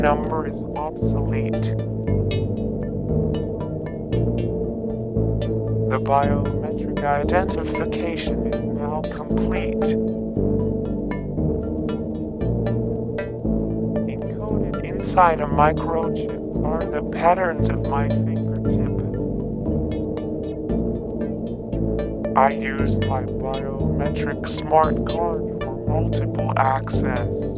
number is obsolete. The biometric identification is now complete. Encoded inside a microchip are the patterns of my fingertip. I use my biometric smart card for multiple access.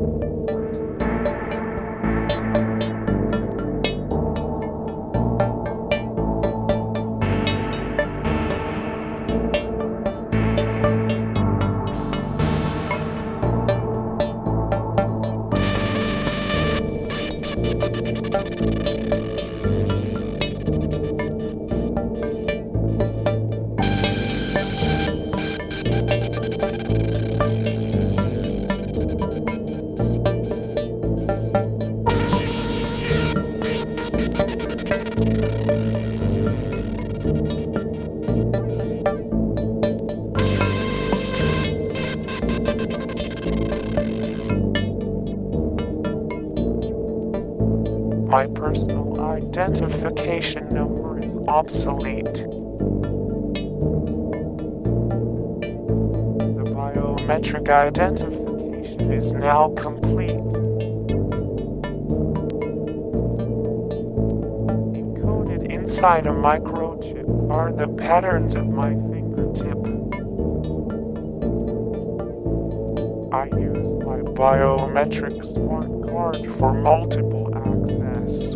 My personal identification number is obsolete. The biometric identification is now complete. Encoded inside a microchip are the patterns of my fingertip. I use my biometric smart card for multiple access.